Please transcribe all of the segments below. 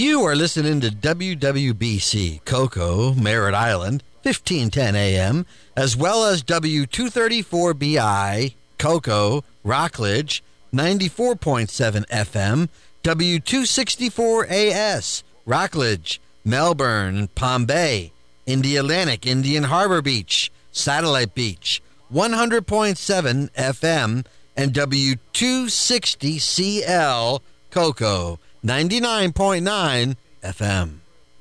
You are listening to WWBC Cocoa, Merritt Island, 1510 AM, as well as W234BI Cocoa, Rockledge, 94.7 FM, W264AS, Rockledge, Melbourne, Palm Bay, Indialantic, Indian Harbor Beach, Satellite Beach, 100.7 FM, and W260CL Cocoa, 99.9 FM.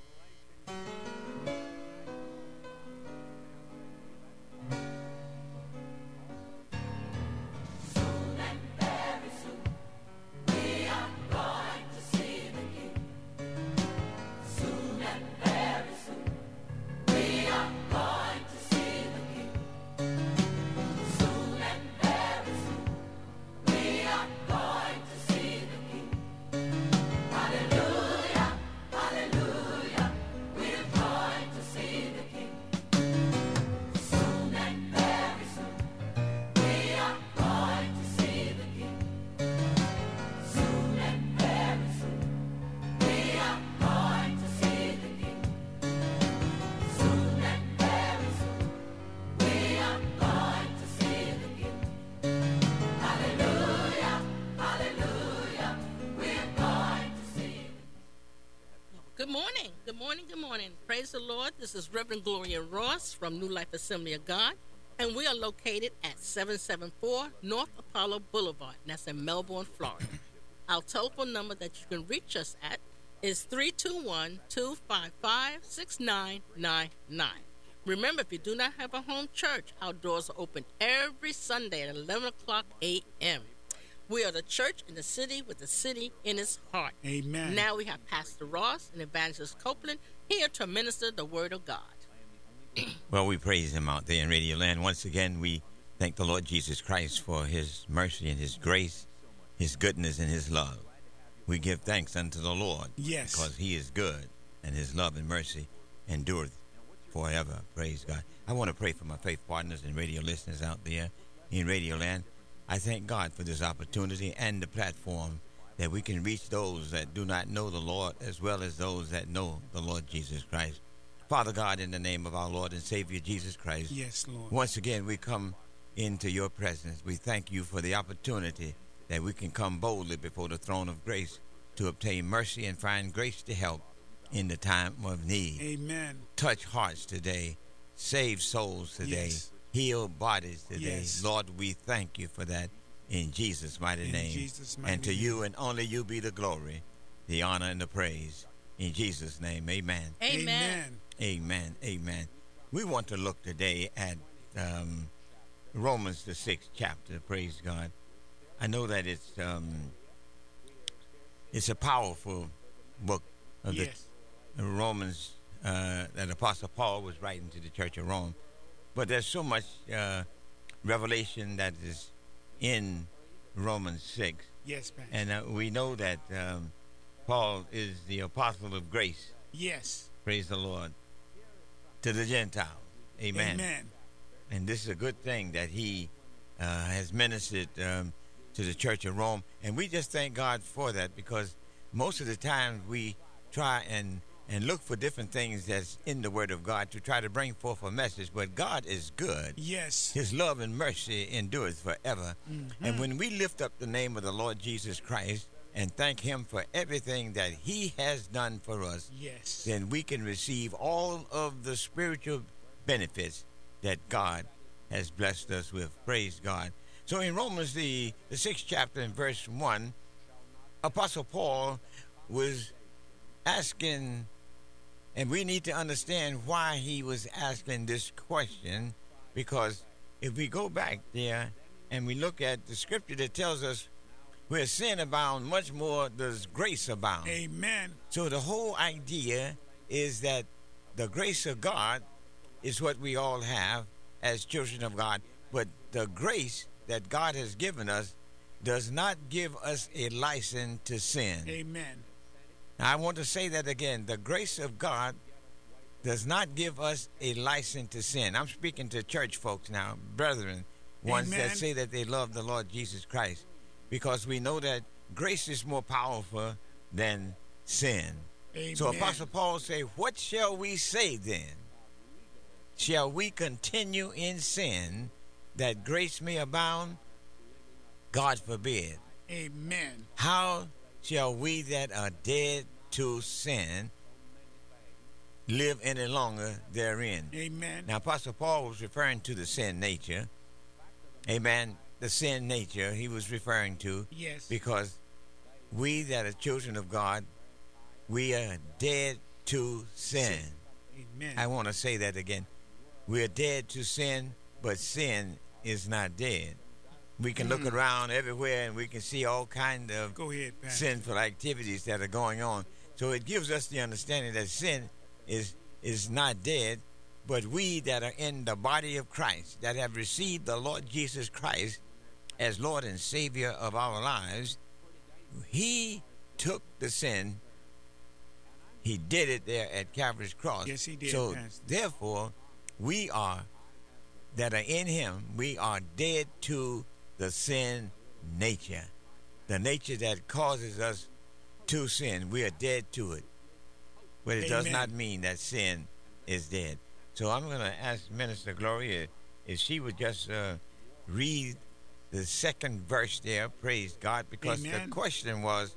Praise the Lord. This is Reverend Gloria Ross from New Life Assembly of God, and we are located at 774 North Apollo Boulevard, and that's in Melbourne, Florida. Our telephone number that you can reach us at is 321-255-6999. Remember, if you do not have a home church, our doors are open every Sunday at 11 o'clock a.m. We are the church in the city with the city in its heart. Amen. Now we have Pastor Ross and Evangelist Copeland here to minister the word of God. Well, we praise him out there in Radio Land. Once again, we thank the Lord Jesus Christ for his mercy and his grace, his goodness and his love. We give thanks unto the Lord. Yes. Because he is good and his love and mercy endureth forever. Praise God. I want to pray for my faith partners and radio listeners out there in Radio Land. I thank God for this opportunity and the platform that we can reach those that do not know the Lord as well as those that know the Lord Jesus Christ. Father God, in the name of our Lord and Savior Jesus Christ, yes, Lord. Once again we come into your presence. We thank you for the opportunity that we can come boldly before the throne of grace to obtain mercy and find grace to help in the time of need. Amen. Touch hearts today. Save souls today. Yes. Heal bodies today. Yes. Lord, we thank you for that in Jesus' mighty name. Jesus' mighty and to name. you and only you be the glory, the honor, and the praise. In Jesus' name, amen. Amen. Amen. Amen. We want to look today at Romans, the 6th chapter. Praise God. I know that it's a powerful book of yes. the Romans that Apostle Paul was writing to the church of Rome. But there's so much revelation that is in Romans 6. Yes, Pastor. And we know that Paul is the apostle of grace. Yes. Praise the Lord. To the Gentiles. Amen. Amen. And this is a good thing that he has ministered to the church of Rome. And we just thank God for that, because most of the time we try and look for different things that's in the Word of God to try to bring forth a message. But God is good. Yes. His love and mercy endures forever. Mm-hmm. And when we lift up the name of the Lord Jesus Christ and thank him for everything that he has done for us, yes, then we can receive all of the spiritual benefits that God has blessed us with. Praise God. So in Romans, the 6th chapter in verse 1, Apostle Paul was asking, and we need to understand why he was asking this question, because if we go back there and we look at the scripture that tells us where sin abound, much more does grace abound. Amen. So the whole idea is that the grace of God is what we all have as children of God, but the grace that God has given us does not give us a license to sin. Amen. Now, I want to say that again. The grace of God does not give us a license to sin. I'm speaking to church folks now, brethren, ones Amen. that say that they love the Lord Jesus Christ, because we know that grace is more powerful than sin. So Amen. Apostle Paul say, what shall we say then? Shall we continue in sin that grace may abound? God forbid. Amen. How shall we that are dead to sin live any longer therein? Amen. Now, Apostle Paul was referring to the sin nature. Amen. The sin nature he was referring to. Yes. Because we that are children of God, we are dead to sin. Amen. I want to say that again. We are dead to sin, but sin is not dead. We can look around everywhere and we can see all kinds of Go ahead, Pastor. sinful activities that are going on. So it gives us the understanding that sin is not dead, but we that are in the body of Christ, that have received the Lord Jesus Christ as Lord and Savior of our lives, he took the sin. He did it there at Calvary's cross. Yes, he did, So Pastor. therefore, we are that are in him, we are dead to the sin nature. The nature that causes us to sin, we are dead to it. But it does Amen. not mean that sin is dead. So I'm going to ask Minister Gloria if she would just read the second verse there, praise God, because Amen. the question was,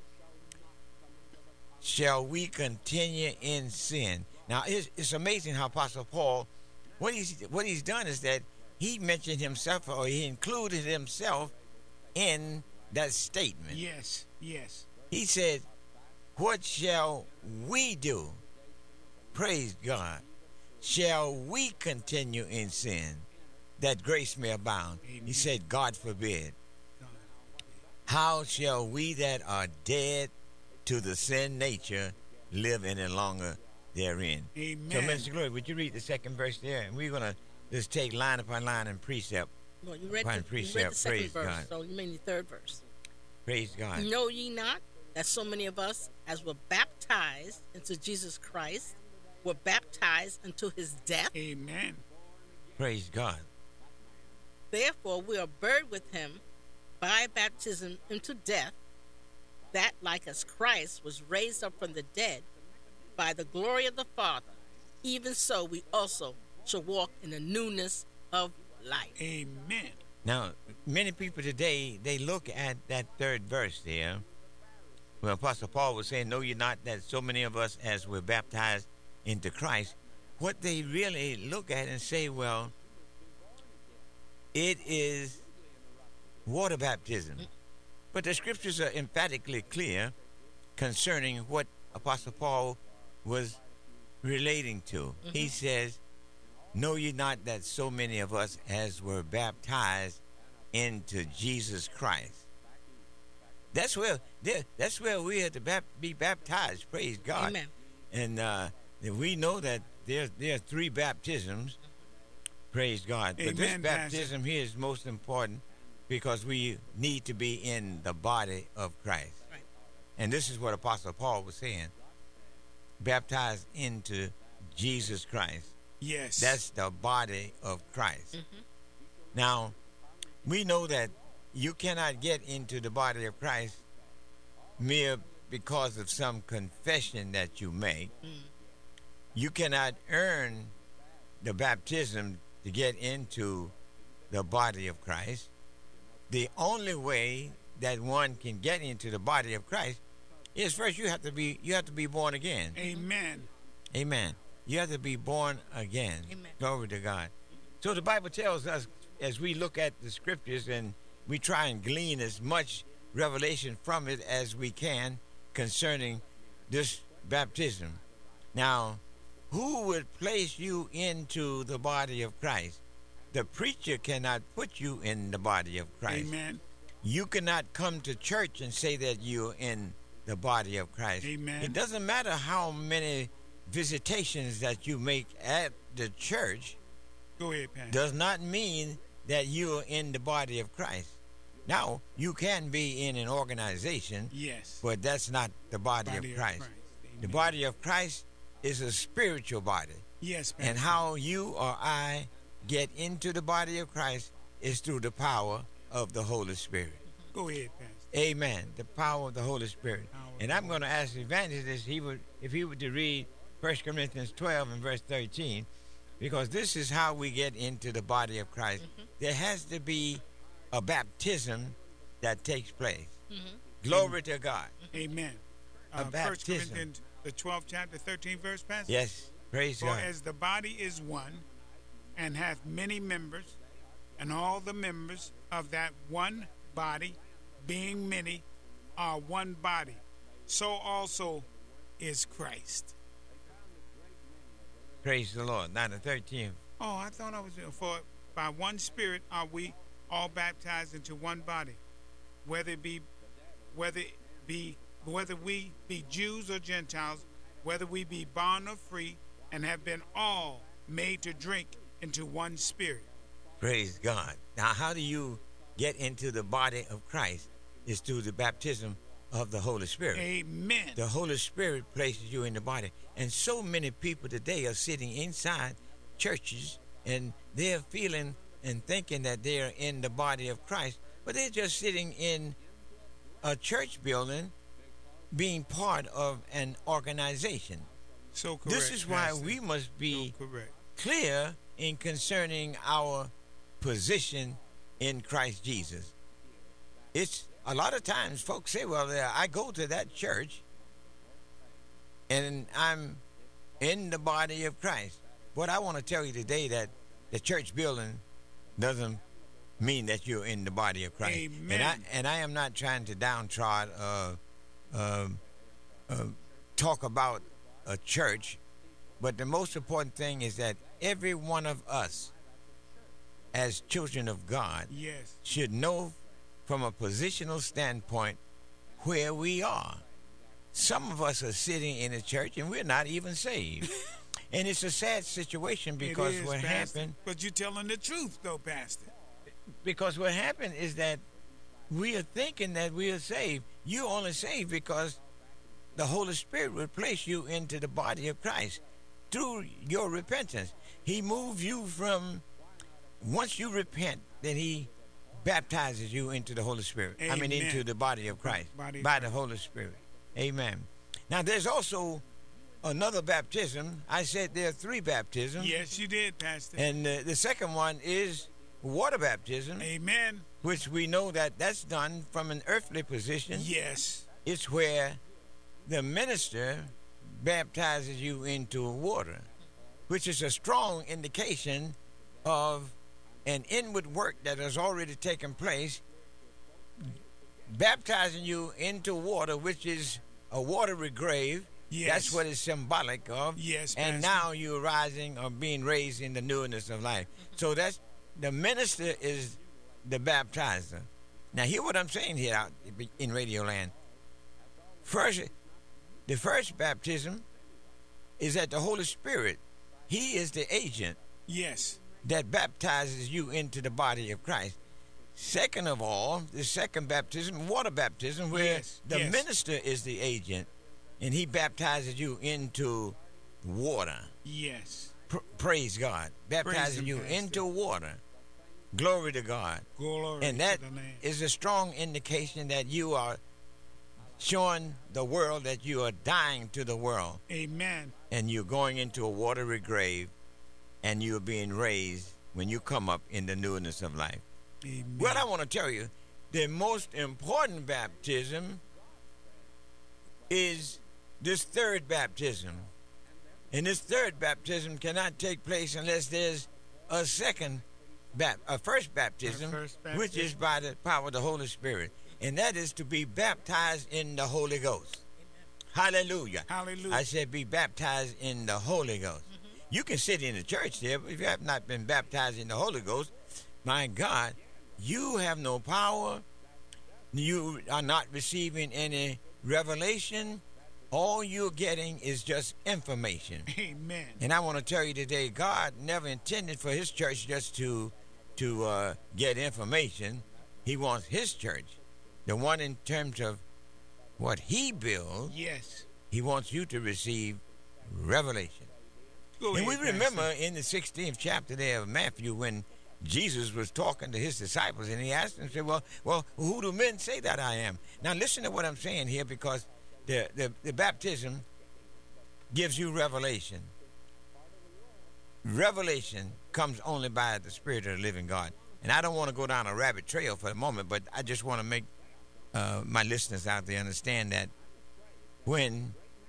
shall we continue in sin? Now, it's amazing how Apostle Paul, what he's done is that he mentioned himself, or he included himself in that statement. Yes. Yes. He said, what shall we do? Praise God. Shall we continue in sin that grace may abound? Amen. He said, God forbid. God. How shall we that are dead to the sin nature live any longer therein? Amen. So, Minister Glory, would you read the second verse there? And we're going to just take line upon line and precept. Well, you read, Fine, you read precept. the second Praise verse, God. so you mean the third verse. Praise God. Know ye not that so many of us, as were baptized into Jesus Christ, were baptized into his death? Amen. Praise God. Therefore, we are buried with him by baptism into death, that like as Christ was raised up from the dead by the glory of the Father, even so we also shall walk in the newness of life. Amen. Now, many people today, they look at that third verse there, where Apostle Paul was saying, know ye not that so many of us as were baptized into Christ, what they really look at and say, well, it is water baptism. But the scriptures are emphatically clear concerning what Apostle Paul was relating to. He says, know ye not that so many of us as were baptized into Jesus Christ. That's where we are to be baptized. Praise God. Amen. And we know that there are three baptisms. Praise God. But this Amen, baptism here is most important because we need to be in the body of Christ. Right. And this is what Apostle Paul was saying. Baptized into Jesus Christ. Yes. That's the body of Christ. Now, we know that you cannot get into the body of Christ mere because of some confession that you make. You cannot earn the baptism to get into the body of Christ. The only way that one can get into the body of Christ is first you have to be born again. Amen. Amen. You have to be born again. Amen. Glory to God. So the Bible tells us, as we look at the scriptures and we try and glean as much revelation from it as we can concerning this baptism. Now, who would place you into the body of Christ? The preacher cannot put you in the body of Christ. Amen. You cannot come to church and say that you're in the body of Christ. Amen. It doesn't matter how many visitations that you make at the church, Go ahead, Pastor. does not mean that you are in the body of Christ. Now, you can be in an organization, Yes. but that's not the body Body of Christ. Amen. The body of Christ is a spiritual body. Yes, Pastor. And how you or I get into the body of Christ is through the power of the Holy Spirit. Go ahead, Pastor. Amen. The power of the Holy Spirit. Power And I'm going to ask the evangelist if he would to read 1 Corinthians 12 and verse 13, because this is how we get into the body of Christ. There has to be a baptism that takes place. Glory to God. Amen. A 1 baptism. Corinthians, the 12th chapter, 13th verse, Pastor? Yes, praise For God. as the body is one, and hath many members, and all the members of that one body, being many, are one body, so also is Christ. Praise the Lord. Now the 13th. Oh, I thought I was there. For by one Spirit are we all baptized into one body, whether we be Jews or Gentiles, whether we be bond or free, and have been all made to drink into one Spirit. Praise God. Now, how do you get into the body of Christ? Is through the baptism of the Holy Spirit. Amen. The Holy Spirit places you in the body. And so many people today are sitting inside churches and they're feeling and thinking that they're in the body of Christ, but they're just sitting in a church building being part of an organization. So correct. This is why Pastor. we must be So correct. clear in concerning our position in Christ Jesus. It's a lot of times folks say, well, I go to that church and I'm in the body of Christ. But I want to tell you today that the church building doesn't mean that you're in the body of Christ. Amen. And I am not trying to downtrod talk about a church, but the most important thing is that every one of us as children of God Yes. should know from a positional standpoint where we are. Some of us are sitting in a church and we're not even saved. And it's a sad situation because It is, what Pastor. happened But you're telling the truth, though, Pastor. is that we are thinking that we are saved. You're only saved because the Holy Spirit will place you into the body of Christ through your repentance. He moves you from, once you repent, then he baptizes you into the Holy Spirit. I mean, Amen. into the body of Christ Body of by Christ. the Holy Spirit. Amen. Now, there's also another baptism. I said there are three baptisms. Yes, you did, Pastor. And the second one is water baptism, Amen. which we know that that's done from an earthly position. Yes. It's where the minister baptizes you into water, which is a strong indication of an inward work that has already taken place, baptizing you into water, which is a watery grave. Yes. That's what it's symbolic of. Yes, And Pastor. now you're rising or being raised in the newness of life. So that's the minister is the baptizer. Now hear what I'm saying here out in Radio Land. First, the first baptism is that the Holy Spirit, he is the agent Yes. that baptizes you into the body of Christ. Second of all, the second baptism, water baptism, where Yes, the yes. minister is the agent and he baptizes you into water. Yes. Praise God. Baptizing him, you Pastor. into water. Glory to God. Glory And that to the Lamb. is a strong indication that you are showing the world that you are dying to the world Amen. and you're going into a watery grave and you're being raised when you come up in the newness of life. Amen. Well, I want to tell you, the most important baptism is this third baptism. And this third baptism cannot take place unless there's a first baptism, first which baptism. is by the power of the Holy Spirit. And that is to be baptized in the Holy Ghost. Hallelujah. Hallelujah. I said be baptized in the Holy Ghost. You can sit in the church there, but if you have not been baptized in the Holy Ghost, my God, you have no power. You are not receiving any revelation. All you're getting is just information. Amen. And I want to tell you today, God never intended for his church just to get information. He wants his church, the one in terms of what he builds, Yes. he wants you to receive revelation. Go And we ahead, remember Pastor. in the 16th chapter there of Matthew when Jesus was talking to his disciples and he asked them, said, well, who do men say that I am? Now listen to what I'm saying here, because The baptism gives you revelation. Revelation comes only by the Spirit of the living God. And I don't want to go down a rabbit trail for the moment, but I just want to make my listeners out there understand that when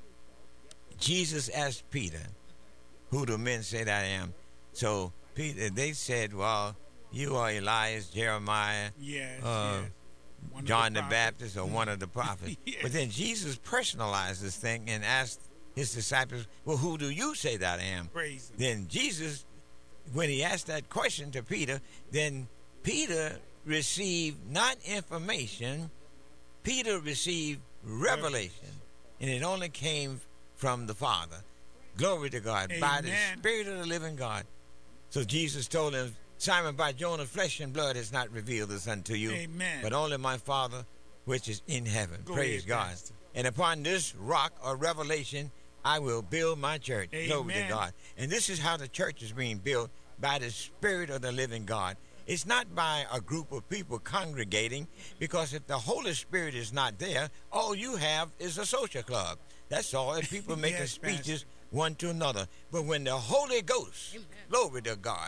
Jesus asked Peter, "Who do men say that I am?" So Peter, they said, "Well, you are Elias, Jeremiah, Yes, John the Baptist, or one of the prophets." Yes. But then Jesus personalized this thing and asked his disciples, "Well, who do you say that I am?" Praise him. Then Jesus, when he asked that question to Peter, then Peter received not information, Peter received revelation. And it only came from the Father. Glory to God, by the Amen. Spirit of the living God. So Jesus told him, "Simon, by Jonah, flesh and blood has not revealed this unto you, Amen. but only my Father which is in heaven." Go Praise ahead, God. Pastor. And upon this rock or revelation, I will build my church. Glory to Amen. God. And this is how the church is being built, by the Spirit of the living God. It's not by a group of people congregating, because if the Holy Spirit is not there, all you have is a social club. That's all. And people making Yes, speeches Pastor. one to another. But when the Holy Ghost, Amen. glory to God,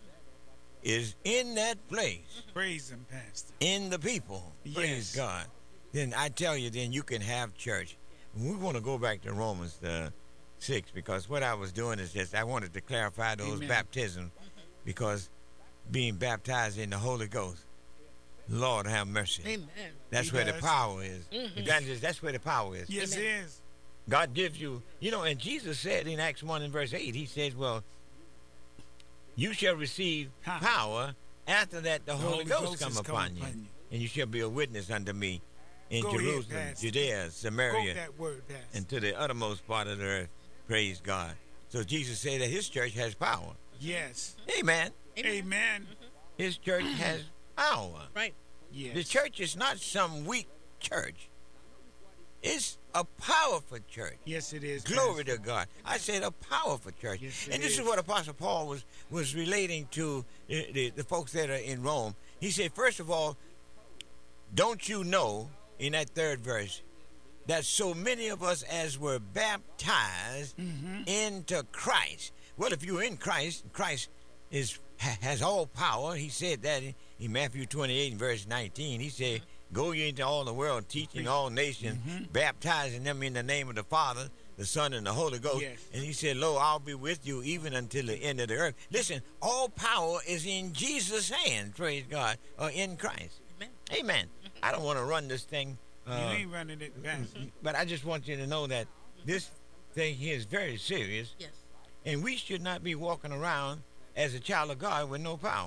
is in that place, Praise him, Pastor. in the people, praise Yes. God, then I tell you, then you can have church. We want to go back to Romans 6, because what I was doing is just, I wanted to clarify those Amen. baptisms, because being baptized in the Holy Ghost, Lord have mercy. Amen. That's He where the does. power is. Evangelist, that's where the power is. Yes, Amen. it is. God gives you, and Jesus said in Acts 1 and verse 8, he says, well, you shall receive Power. power. After that, the Holy Ghost is come upon you. And you shall be a witness unto me in Go ahead, Jerusalem, Pastor. Judea, Quote Samaria, that word, Pastor. and to the uttermost part of the earth. Praise God. So Jesus said that his church has power. Yes. Amen. Amen. His church has power. Right. Yes. The church is not some weak church. It's a powerful church. Yes, it is. Glory Pastor. to God. I said a powerful church. Yes, it and this is is. what Apostle Paul was relating to the folks that are in Rome. He said, first of all, don't you know, in that third verse, that so many of us as were baptized into Christ. Well, if you're in Christ, Christ has all power. He said that in Matthew 28 and verse 19. He said, go ye into all the world, teaching all nations, baptizing them in the name of the Father, the Son, and the Holy Ghost. Yes. And he said, lo, I'll be with you even until the end of the earth. Listen, all power is in Jesus' hand, praise God, or in Christ. Amen. Amen. I don't want to run this thing, You ain't running it, Pastor. but I just want you to know that this thing here is very serious, Yes. and we should not be walking around as a child of God with no power.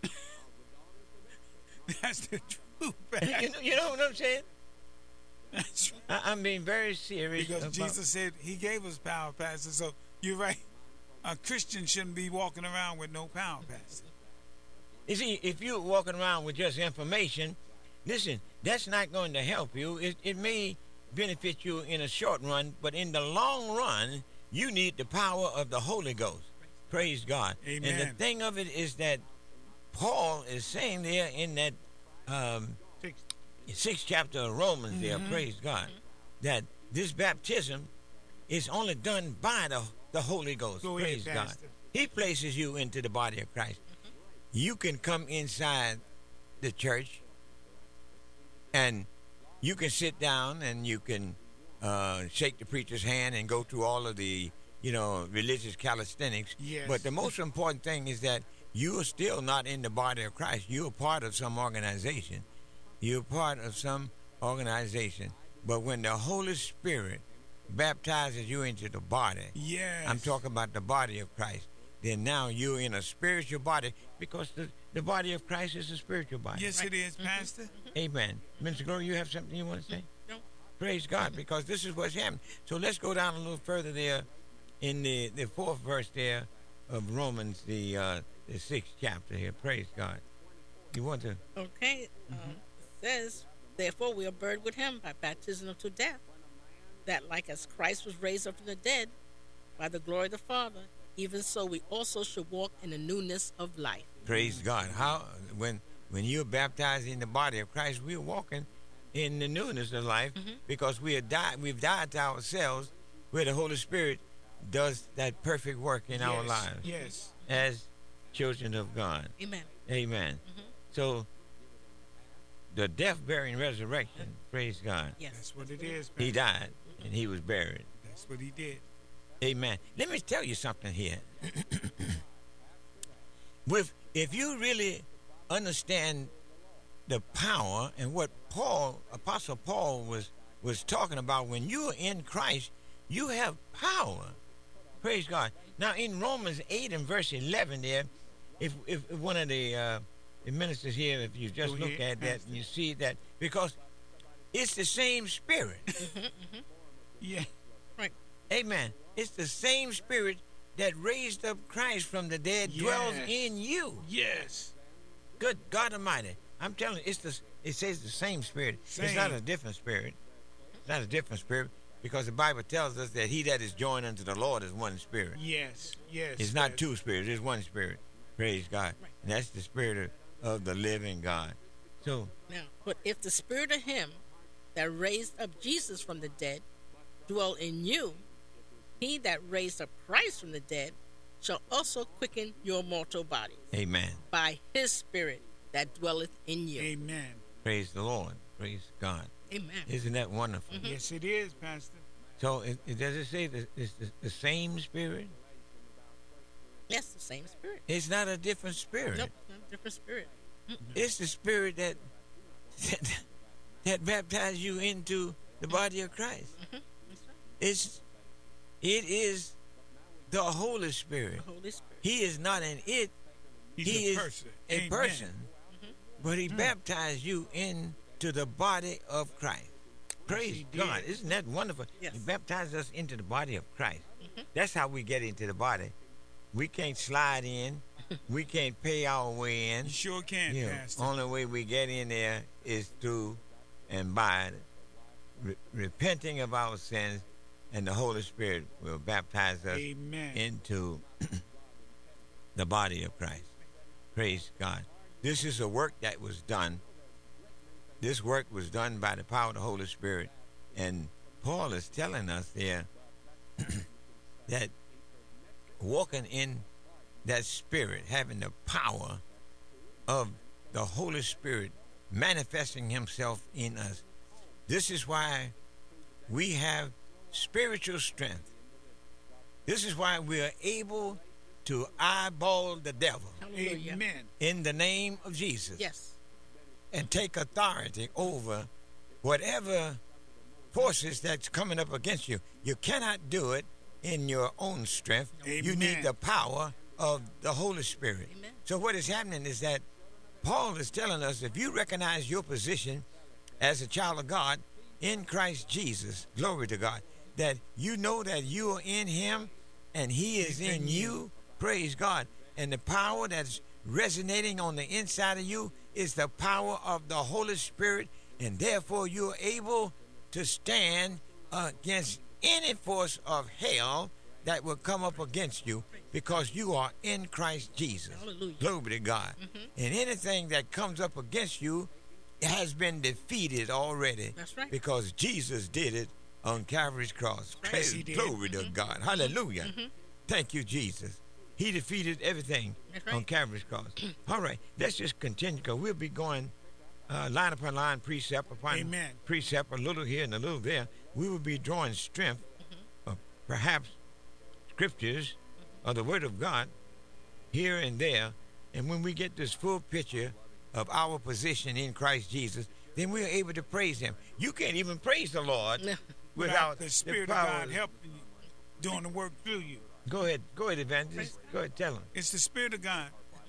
That's the truth, Pastor. You know what I'm saying? That's right. I'm being very serious. Because about- Jesus said he gave us power, Pastor. So you're right. A Christian shouldn't be walking around with no power, Pastor. You see, if you're walking around with just information, listen, that's not going to help you. It may benefit you in a short run, but in the long run, you need the power of the Holy Ghost. Praise God. And the Amen. thing of it is that Paul is saying there in that Fix- 6th chapter of Romans there, praise God, that this baptism is only done by the Holy Ghost. Go ahead, Praise God. Pastor. He places you into the body of Christ. You can come inside the church and you can sit down and you can shake the preacher's hand and go through all of the, religious calisthenics. Yes. But the most important thing is that you are still not in the body of Christ. You're part of some organization. You're part of some organization. But when the Holy Spirit baptizes you into the body, Yes. I'm talking about the body of Christ, then now you're in a spiritual body, because the body of Christ is a spiritual body. Yes, it is, Pastor. Amen. Minister Gloria, you have something you want to say? No. Praise God, because this is what's happening. So let's go down a little further there in the 4th verse there of Romans, the 6th chapter here. Praise God. You want to? Okay. It says, therefore we are buried with him by baptism unto death, that like as Christ was raised up from the dead by the glory of the Father, even so we also should walk in the newness of life. Praise God. How when you're baptized in the body of Christ, we're walking in the newness of life because we've died to ourselves where the Holy Spirit does that perfect work in our lives Yes. as children of God. Amen. Amen. So the death, burial, and resurrection, praise God. Yes. That's what it is. He Pastor. died and he was buried. That's what he did. Amen. Let me tell you something here. If you really understand the power and what Apostle Paul was talking about, when you are in Christ, you have power. Praise God. Now in Romans 8 and verse 11 there, if one of the ministers here, if you just Go look ahead, at that, Pastor. you see that, because it's the same spirit. Yeah. Right. Amen. It's the same spirit that raised up Christ from the dead dwells Yes. in you. Yes. Good God Almighty. I'm telling you, it says the same spirit. It's not Same. a different spirit. It's not a different spirit because the Bible tells us that he that is joined unto the Lord is one spirit. Yes. Yes. It's not Pastor. two spirits. It's one spirit. Praise God. And that's the spirit of the living God. So, Now, but if the spirit of him that raised up Jesus from the dead dwell in you, he that raised up Christ from the dead shall also quicken your mortal bodies amen. by his spirit that dwelleth in you. Amen. Praise the Lord. Praise God. Amen. Isn't that wonderful? Yes, it is, Pastor. So, does it say that it's the same spirit? Yes, the same spirit. It's not a different spirit. Nope, not a different spirit. It's the spirit that baptized you into the body of Christ. That's right. It is the Holy Spirit. The Holy Spirit. He is not an it. He's He a is person. a Amen. person. But he baptized you into the body of Christ. Praise he God. did. Isn't that wonderful? Yes. He baptized us into the body of Christ. That's how we get into the body. We can't slide in. We can't pay our way in. You sure can, Yeah, Pastor. only way we get in there is through and by repenting of our sins, and the Holy Spirit will baptize us Amen. into the body of Christ. Praise God. This is a work that was done. This work was done by the power of the Holy Spirit. And Paul is telling us there that walking in that spirit, having the power of the Holy Spirit manifesting himself in us. This is why we have spiritual strength. This is why we are able to eyeball the devil Hallelujah. Amen. in the name of Jesus Yes. and take authority over whatever forces that's coming up against you. You cannot do it in your own strength. You need Amen. the power of the Holy Spirit. Amen. So what is happening is that Paul is telling us, if you recognize your position as a child of God in Christ Jesus, glory to God, that you know that you are in him and he is in you, praise God. And the power that's resonating on the inside of you is the power of the Holy Spirit, and therefore you're able to stand against any force of hell that will come up against you because you are in Christ Jesus. Hallelujah. Glory to God. And anything that comes up against you has been defeated already. That's right. Because Jesus did it on Calvary's cross. right. Praise, He did. glory to God. Hallelujah. Thank you, Jesus. He defeated everything That's right. on Calvary's cross. All right, let's just continue because we'll be going line upon line, precept upon Amen. precept, a little here and a little there. We will be drawing strength of perhaps scriptures or the Word of God here and there. And when we get this full picture of our position in Christ Jesus, then we are able to praise him. You can't even praise the Lord No. without the Spirit the of power. God helping you, doing the work through you. Go ahead, evangelist. Go ahead, tell him. It's the Spirit of God.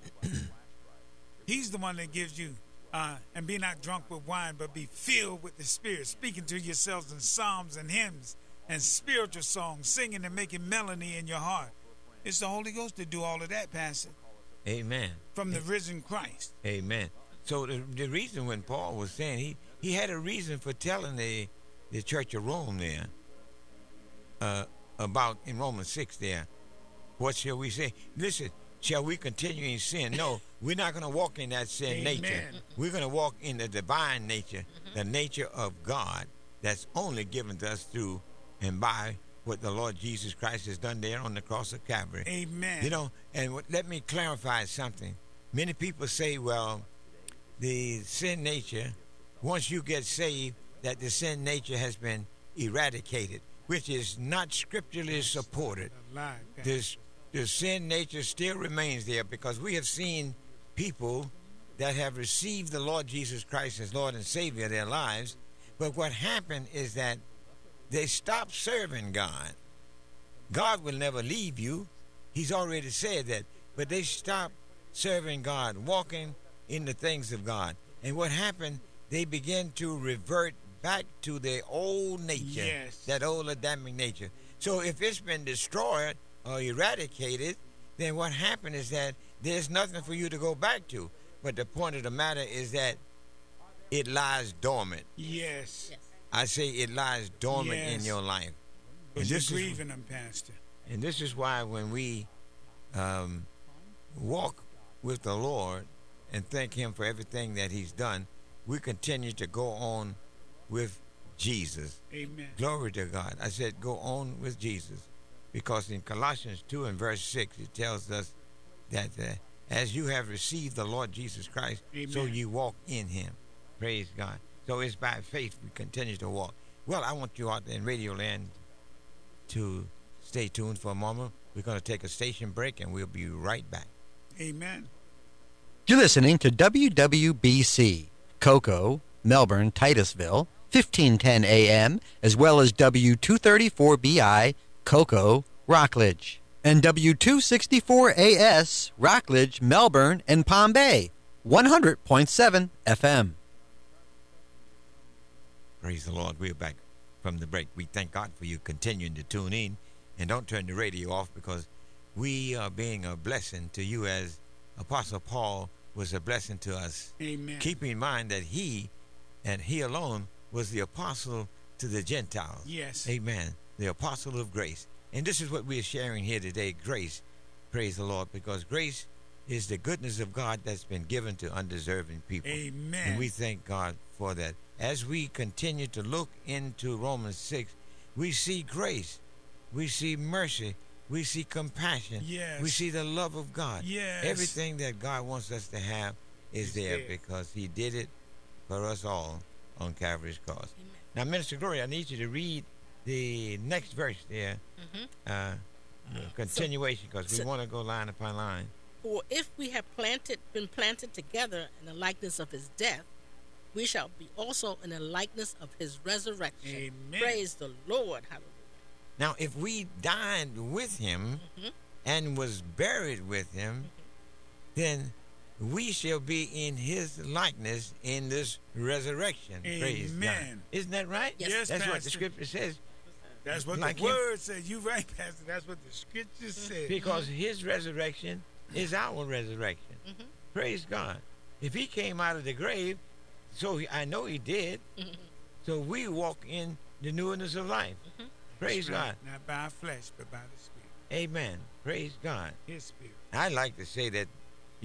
He's the one that gives you, and be not drunk with wine, but be filled with the Spirit, speaking to yourselves in psalms and hymns and spiritual songs, singing and making melody in your heart. It's the Holy Ghost to do all of that, Pastor, Amen. from the risen Christ. Amen. So the reason when Paul was saying he had a reason for telling the church of Rome there about in Romans 6 there, what shall we say? Listen, shall we continue in sin? No, we're not going to walk in that sin Amen. nature. We're going to walk in the divine nature, the nature of God that's only given to us through and by what the Lord Jesus Christ has done there on the cross of Calvary. Amen. You know, and let me clarify something. Many people say, well, the sin nature, once you get saved, that the sin nature has been eradicated, which is not scripturally supported. A lie, Pastor. The sin nature still remains there, because we have seen people that have received the Lord Jesus Christ as Lord and Savior of their lives, but what happened is that they stopped serving God. God will never leave you. He's already said that. But they stopped serving God, walking in the things of God. And what happened, they began to revert back to their old nature, Yes. that old Adamic nature. So if it's been destroyed or eradicated, then what happened is that there's nothing for you to go back to. But the point of the matter is that it lies dormant. Yes. Yes. I say it lies dormant in Yes. your life. Because you're grieving them, Pastor. And this is why when we walk with the Lord and thank Him for everything that He's done, we continue to go on with Jesus. Amen. Glory to God. I said go on with Jesus, because in Colossians 2 and verse 6 it tells us that as you have received the Lord Jesus Christ, so Amen. you walk in Him. Praise God. So it's by faith we continue to walk. Well, I want you out there in Radio Land to stay tuned for a moment. We're going to take a station break, and we'll be right back. Amen. You're listening to WWBC, Cocoa, Melbourne, Titusville, 1510 AM, as well as W234BI, Cocoa, Rockledge, and W264AS, Rockledge, Melbourne, and Palm Bay, 100.7 FM. Praise the Lord. We're back from the break. We thank God for you continuing to tune in, and don't turn the radio off, because we are being a blessing to you as Apostle Paul was a blessing to us. Amen. Keep in mind that he and he alone was the apostle to the Gentiles. Yes. Amen. The apostle of grace. And this is what we are sharing here today, grace. Praise the Lord, because grace is the goodness of God that's been given to undeserving people. Amen. And we thank God for that. As we continue to look into Romans 6, we see grace, we see mercy, we see compassion, Yes. we see the love of God. Yes. Everything that God wants us to have is It's there there. because He did it for us all on Calvary's cross. Amen. Now, Minister Gloria, I need you to read the next verse there, the continuation, because we so- want to go line upon line. For if we have been planted together in the likeness of his death, we shall be also in the likeness of his resurrection. Amen. Praise the Lord. Hallelujah. Now, if we died with Him and was buried with Him, then we shall be in His likeness in this resurrection. Praise God. Amen. Isn't that right? Yes. Yes, That's what the Pastor. Scripture says. That's what Like the him. word says. You right, Pastor. That's what the scripture says. Because His resurrection is our resurrection. Praise God. If He came out of the grave, I know He did, so we walk in the newness of life. Praise That's God. right. Not by flesh, but by the Spirit. Amen. Praise God. His Spirit. I like to say that,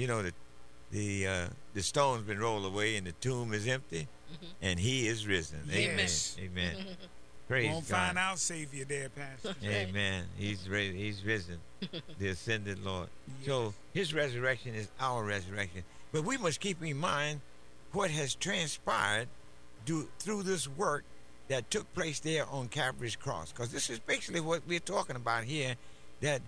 the stone's been rolled away and the tomb is empty, and He is risen. Yes. Amen. Amen. Praise Won't God. find our Savior there, Pastor. Amen. He's risen, the ascended Lord. So His resurrection is our resurrection. But we must keep in mind what has transpired through this work that took place there on Calvary's cross. Because this is basically what we're talking about here, that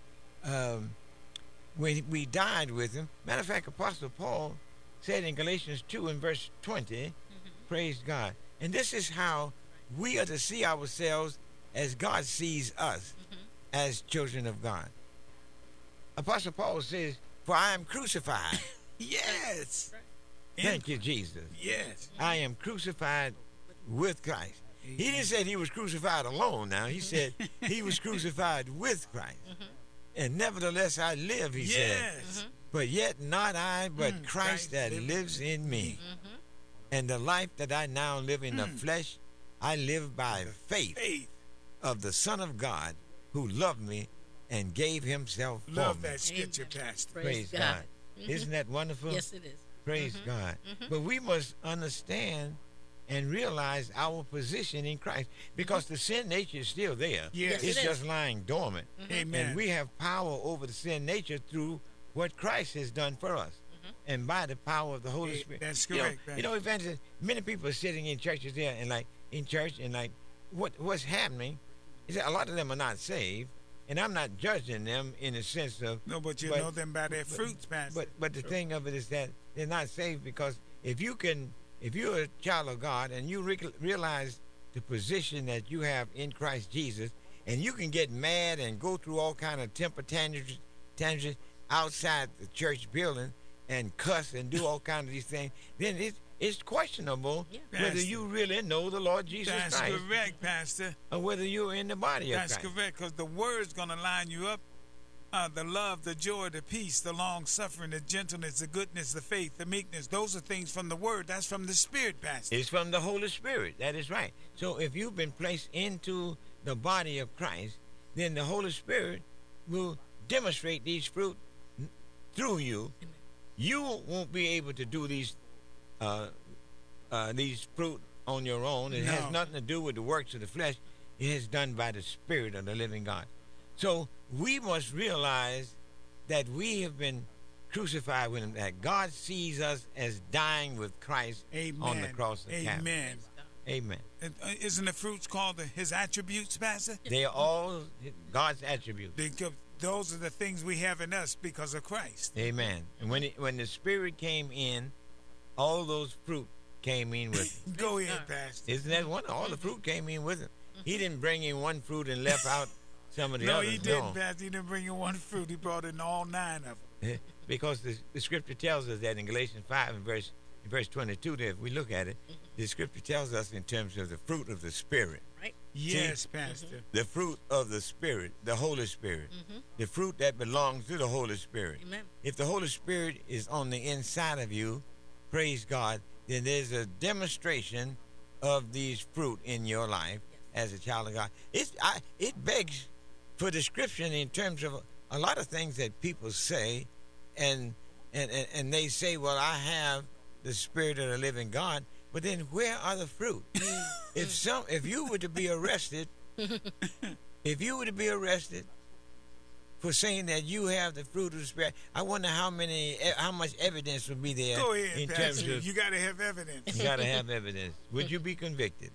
when we died with Him. Matter of fact, Apostle Paul said in Galatians 2 and verse 20, praise God. And this is how we are to see ourselves as God sees us as children of God. Apostle Paul says, for I am crucified. Yes. Thank you, Jesus. Yes. I am crucified with Christ. He didn't say He was crucified alone now. He said He was crucified with Christ. And nevertheless I live, he said. Yes. But yet not I, but Christ Christ that liveth lives in me. And the life that I now live in the flesh, I live by faith Faith. of the Son of God who loved me and gave himself for Love me. that scripture, Amen. Pastor. Praise God. Isn't that wonderful? Yes, it is. Praise God. But we must understand and realize our position in Christ, because the sin nature is still there. Yes. It's it just is. lying dormant. Amen. And we have power over the sin nature through what Christ has done for us. And by the power of the Holy Spirit. That's You know- correct, You know, Pastor. evangelist, many people are sitting in churches there and like in church and like what's happening is that a lot of them are not saved. And I'm not judging them in the sense of No, but you but- know them by their fruits, Pastor. but the thing of it is that they're not saved, because if you're a child of God and you realize the position that you have in Christ Jesus, and you can get mad and go through all kind of temper tantrums outside the church building and cuss and do all kind of these things, then it's questionable Yeah. whether Pastor. you really know the Lord Jesus That's Christ correct, Pastor. or whether you're in the body of That's Christ. correct, because the word's going to line you up. The love, the joy, the peace, the long suffering, the gentleness, the goodness, the faith, the meekness. Those are things from the word. That's from the Spirit, Pastor. It's from the Holy Spirit. That is right. So if you've been placed into the body of Christ, then the Holy Spirit will demonstrate these fruit through you. You won't be able to do these fruit on your own. It No. has nothing to do with the works of the flesh. It is done by the Spirit of the living God. So we must realize that we have been crucified with him, that God sees us as dying with Christ Amen. on the cross of Calvary. Amen. Amen. And, isn't the fruits called his attributes, Pastor? They are all God's attributes. Those are the things we have in us because of Christ. Amen. And when the Spirit came in, all those fruit came in with him. Go ahead, Pastor. Isn't that one? All the fruit came in with him. He didn't bring in one fruit and left out some of the No, others. he didn't, Pastor. He didn't bring in one fruit. He brought in all 9 of them. Because the scripture tells us that in Galatians 5 and verse 22, that if we look at it, the scripture tells us in terms of the fruit of the Spirit. Right? Yes, Pastor. The fruit of the Spirit, the Holy Spirit, the fruit that belongs to the Holy Spirit. Amen. If the Holy Spirit is on the inside of you, praise God, then there's a demonstration of these fruit in your life as a child of God. It begs for description in terms of a lot of things that people say, and they say, well, I have the Spirit of the living God, but then where are the fruit? If you were to be arrested, for saying that you have the fruit of the Spirit, I wonder how much evidence would be there. Go ahead, in terms Pastor. of You got to have evidence. you gotta have evidence. Would you be convicted?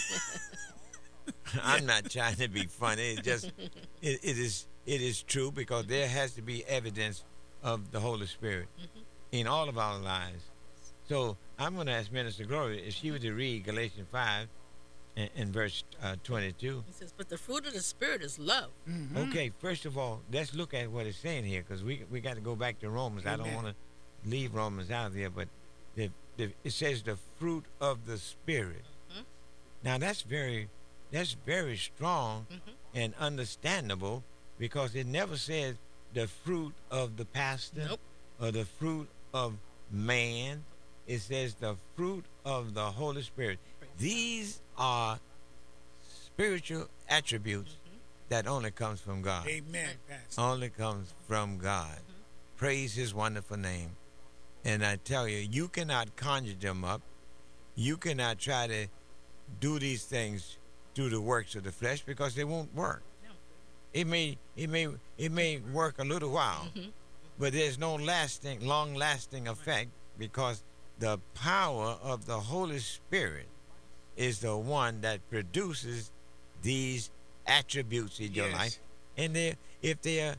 I'm not trying to be funny. It is true, because there has to be evidence of the Holy Spirit in all of our lives. So I'm going to ask Minister Gloria if she were to read Galatians 5 and verse 22. He says, but the fruit of the Spirit is love. Okay, first of all, let's look at what it's saying here, because we got to go back to Romans. I don't Amen. want to leave Romans out there, but it says the fruit of the Spirit. Now that's very strong and understandable, because it never says the fruit of the pastor Nope. or the fruit of man. It says the fruit of the Holy Spirit. These are spiritual attributes that only comes from God. Amen, Pastor. Only comes from God. Praise his wonderful name. And I tell you, you cannot conjure them up. You cannot try to do these things through the works of the flesh, because they won't work. No. It may work a little while, but there's no long lasting effect, because the power of the Holy Spirit is the one that produces these attributes in your Yes. life. And if they're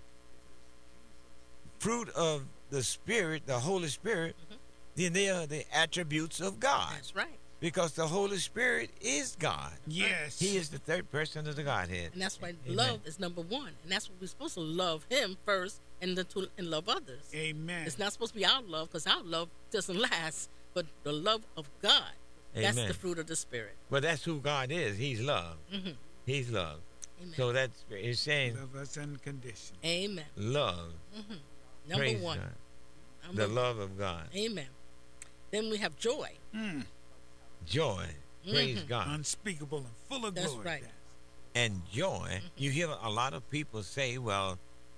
fruit of the Spirit, the Holy Spirit, then they are the attributes of God. That's right. Because the Holy Spirit is God. Yes. He is the third person of the Godhead. And that's why Amen. love is number one. And that's what we're supposed to love him first and then and love others. Amen. It's not supposed to be our love, because our love doesn't last, but the love of God. That's Amen. the fruit of the Spirit. But that's who God is. He's love. He's love. Amen. So it's saying Love us unconditional. Amen. love. Number Praise one. God. Number The love of God. Amen. Then we have joy. Joy. Praise God. Unspeakable and full of That's glory. right. Pastor. and joy. You hear a lot of people say, well,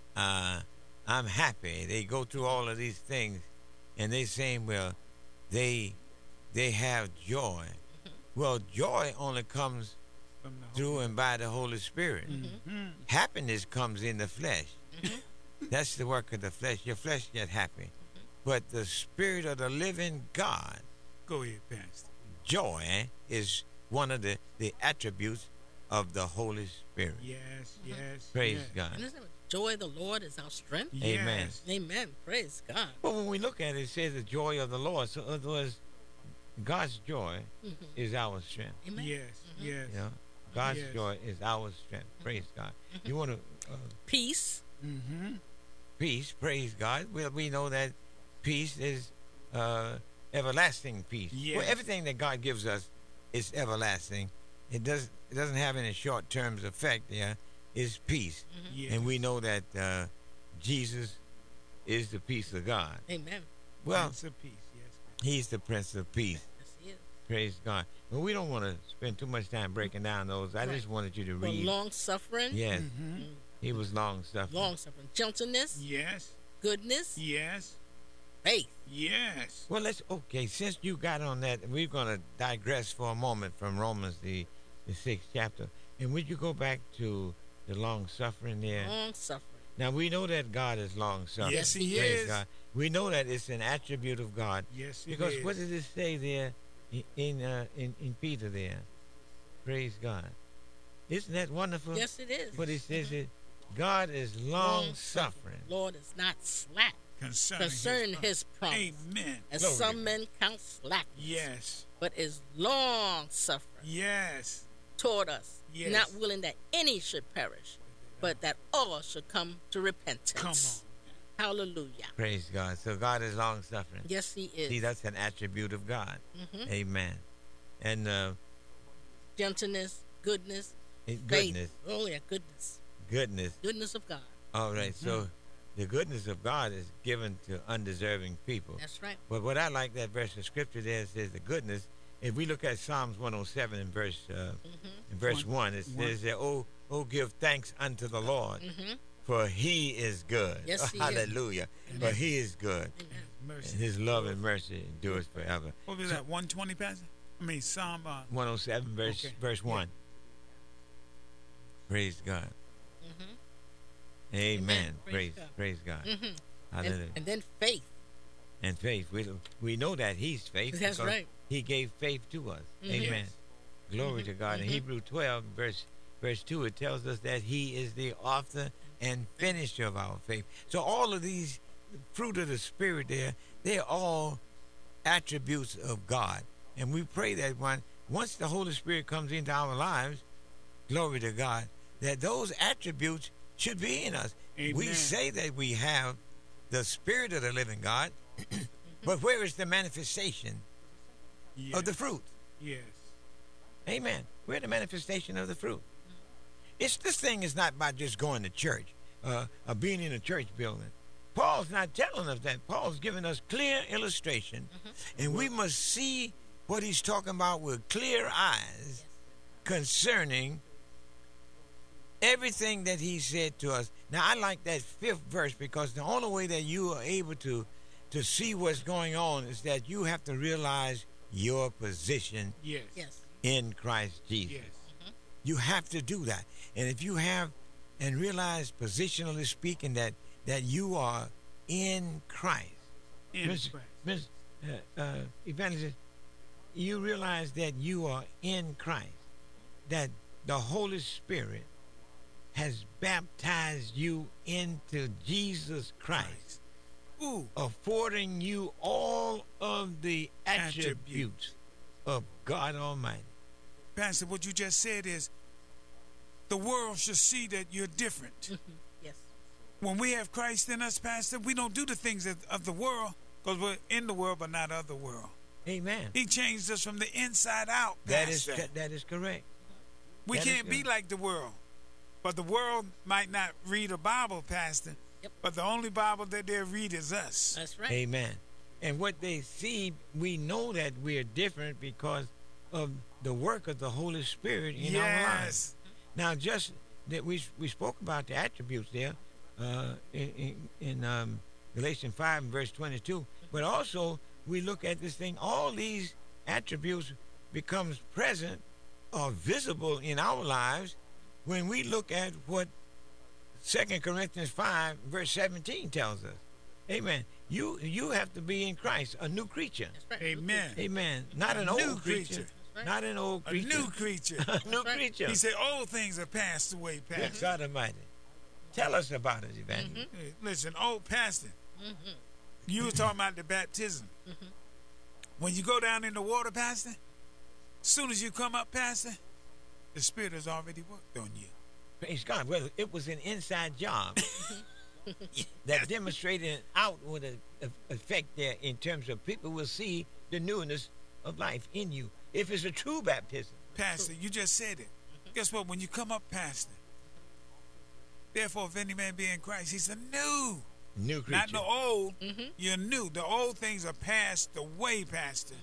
I'm happy. They go through all of these things, and they saying, well, they have joy. Well, joy only comes From the through and by the Holy Spirit. Happiness comes in the flesh. That's the work of the flesh. Your flesh get happy. But the Spirit of the living God, Go ahead, Pastor. joy, is one of the attributes of the Holy Spirit. Yes, yes. Praise yes. God. And isn't it joy of the Lord is our strength? Amen. Yes. Amen. Praise God. But when we look at it, it says the joy of the Lord. So, in other words, God's joy is our strength. Amen. Yes, yes. You know, God's Yes. joy is our strength. Praise God. You want to Peace. Mm-hmm. peace? Praise God. Well, we know that peace is everlasting peace. Well, Yes. everything that God gives us is everlasting. It doesn't have any short term effect. There is peace, Yes. and we know that Jesus is the peace of God. Amen. Well, Prince of peace. Yes. He's the Prince of Peace. Yes, he is. Praise God. But we don't want to spend too much time breaking down those. I Right. just wanted you to For read. long suffering. Yes, Mm-hmm. he was long suffering. Long suffering. Gentleness. Yes. Goodness. Yes. Faith. Yes. Well, since you got on that, we're going to digress for a moment from Romans, the 6th chapter. And would you go back to the long suffering there? Long suffering. Now, we know that God is long suffering. Yes, he Praise is. God. We know that it's an attribute of God. Yes, it Because is. what does it say there in Peter there? Praise God. Isn't that wonderful? Yes, it is. But it says that God is long suffering. Lord is not slack Concerning his promise, Amen. as Glory some to men count slackness, Yes. but is long suffering Yes. toward us, Yes. not willing that any should perish, but that all should come to repentance. Come on. Hallelujah. Praise God. So God is long suffering. Yes, he is. See, that's an attribute of God. Mhm. Amen. And Gentleness, goodness, goodness, faith. Oh, yeah, goodness. goodness. Goodness of God. All right, so the goodness of God is given to undeserving people. That's right. But what I like that verse of scripture there says the goodness. If we look at Psalms 107 in verse in verse 1, it says that, oh, give thanks unto the Lord, for he is good. Yes, he is. Hallelujah. For he is good. Amen. And Mercy. his love and mercy endures forever. What was that? 120, Pastor? I mean, Psalm. 107 Okay. verse 1. Praise God. Amen. Amen. Praise God. Praise God. Hallelujah. And then faith. And faith. We know that he's faith. That's because right. He gave faith to us. Amen. Glory to God. In Hebrew 12, verse 2, it tells us that he is the author and finisher of our faith. So all of these fruit of the Spirit there, they're all attributes of God. And we pray that once the Holy Spirit comes into our lives, glory to God, that those attributes should be in us. Amen. We say that we have the Spirit of the living God, but where is the manifestation Yes. of the fruit? Yes. Amen. We're the manifestation of the fruit. This thing is not about just going to church, or being in a church building. Paul's not telling us that. Paul's giving us clear illustration, and we must see what he's talking about with clear eyes concerning everything that he said to us. Now, I like that 5th verse because the only way that you are able to see what's going on is that you have to realize your position Yes. Yes. in Christ Jesus. Yes. You have to do that. And if you have and realize positionally speaking that you are in Christ, In Mr. Christ. Evangelist, you realize that you are in Christ, that the Holy Spirit has baptized you into Jesus Christ, affording you all of the attributes of God Almighty. Pastor, what you just said is the world should see that you're different. Yes. When we have Christ in us, Pastor, we don't do the things of the world because we're in the world but not of the world. Amen. He changed us from the inside out, That is Pastor. correct. We that is can't be good. like the world. But the world might not read a Bible, Pastor. Yep. But the only Bible that they'll read is us. That's right. Amen. And what they see, we know that we're different because of the work of the Holy Spirit in our lives. Yes. Now, just that we spoke about the attributes there in Galatians 5 and verse 22, but also we look at this thing. All these attributes becomes present or visible in our lives when we look at what 2 Corinthians 5 verse 17 tells us. Amen. You have to be in Christ, a new creature. That's right. Amen. Amen. Not an New old creature. creature. Right. Not an old A creature. new creature. A new right. creature. He said, old things are passed away, Good Pastor. God Almighty. Tell us about it, Evangelist. Hey, listen, old Pastor, you were talking about the baptism. When you go down in the water, Pastor, soon as you come up, Pastor, the Spirit has already worked on you. Praise God. Well, it was an inside job that demonstrated an outward effect there in terms of people will see the newness of life in you. If it's a true baptism. Pastor, you just said it. Guess what? When you come up, Pastor, therefore, if any man be in Christ, he's a New creature. not the old. You're new. The old things are passed away, Pastor.